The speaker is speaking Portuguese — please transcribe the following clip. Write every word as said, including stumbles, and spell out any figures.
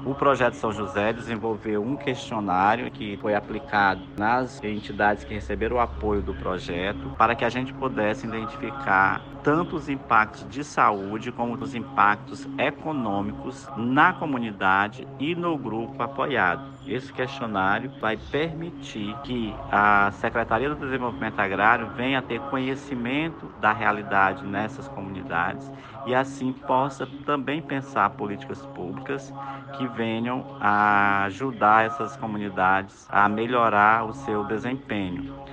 O projeto São José desenvolveu um questionário que foi aplicado nas entidades que receberam o apoio do projeto para que a gente pudesse identificar tanto os impactos de saúde como os impactos econômicos na comunidade e no grupo apoiado. Esse questionário vai permitir que a Secretaria do Desenvolvimento Agrário venha a ter conhecimento da realidade nessas comunidades e assim possa também pensar políticas públicas que venham a ajudar essas comunidades a melhorar o seu desempenho.